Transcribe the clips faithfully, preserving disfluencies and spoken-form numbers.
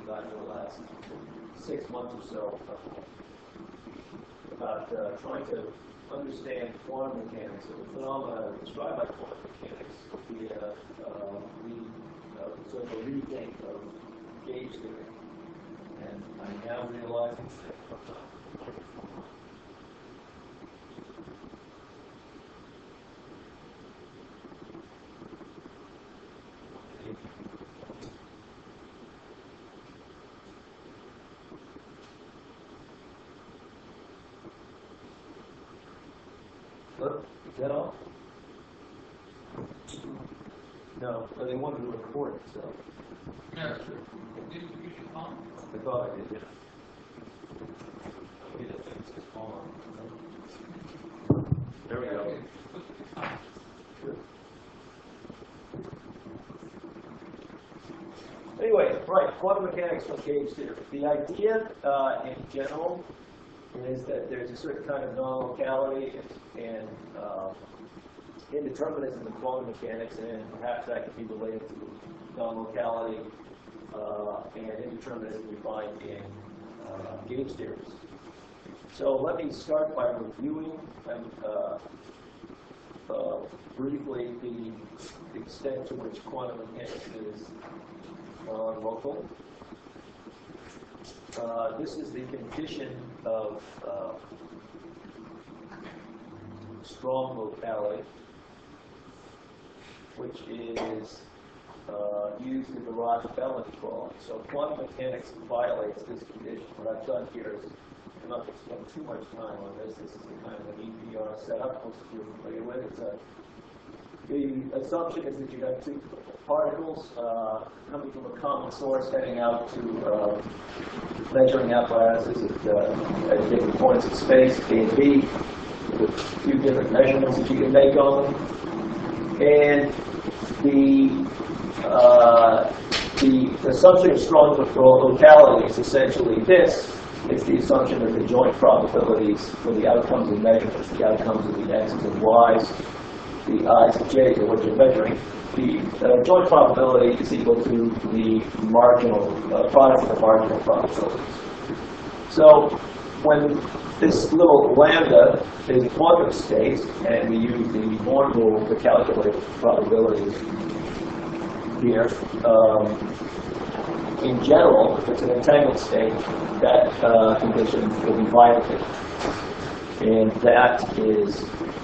got in the last six months or so about uh, trying to understand quantum mechanics of the phenomena described by quantum mechanics via uh, the uh, sort of a rethink of gauge theory. And I'm now realizing that Look, is that off? No, but they wanted to record it, so. Yeah, that's true. Did you use your phone? I thought I did, yeah. Yeah, that's his phone. There we go. Sure. Anyway, right, quantum mechanics from gauge theory. The idea uh, in general is that there's a certain kind of non-locality and, and uh, indeterminism in quantum mechanics, and perhaps that could be related to non-locality uh, and indeterminism we find in uh, gauge theories. So let me start by reviewing um, uh, uh, briefly the extent to which quantum mechanics is non-local. Uh, this is the condition of uh, strong locality, which is uh, used in the Raj-Bell inequality. So quantum mechanics violates this condition. What I've done here is I'm not going to spend too much time on this. This is a kind of an E P R setup, most of you are familiar with. It's a, the assumption is that you have two particles uh, coming from a common source heading out to uh, measuring apparatuses at, uh, at different points in space, A and B, with a few different measurements that you can make on them. And the, uh, the assumption of strong locality is essentially this. It's the assumption that the joint probabilities for the outcomes of measurements, the outcomes of the x's and y's, the i's and j's of what you're measuring, the uh, joint probability is equal to the marginal uh, product of the marginal probabilities. So when this little lambda is a quantum state, and we use the Born rule to calculate probabilities here, um, in general, if it's an entangled state, that uh, condition will be violated. And that is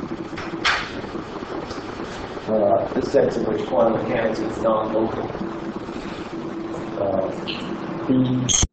Uh, the sense in which quantum mechanics is non-local. Uh, the